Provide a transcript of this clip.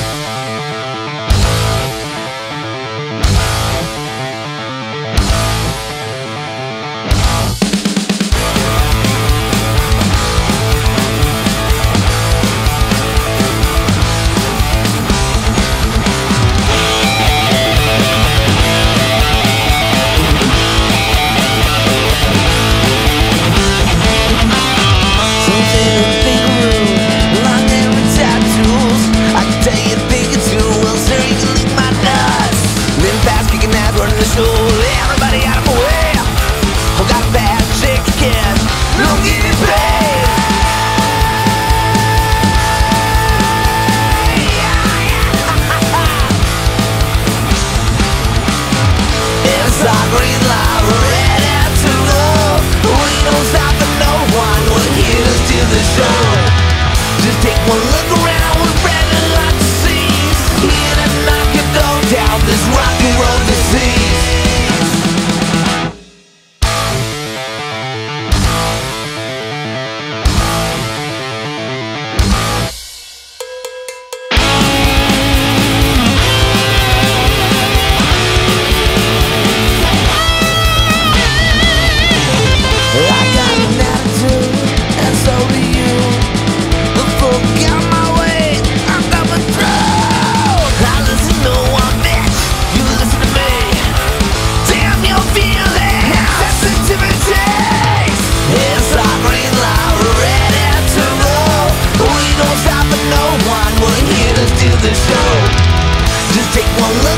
Everybody out of my way. I got a bad chick again. Don't give me pain. It's our green light, we're ready to go. We don't stop for no one. We're here to steal the show. Just take one look around. We're ready like the seas. Here to knock your door down. This rock and roll disease. The show. Just take one look.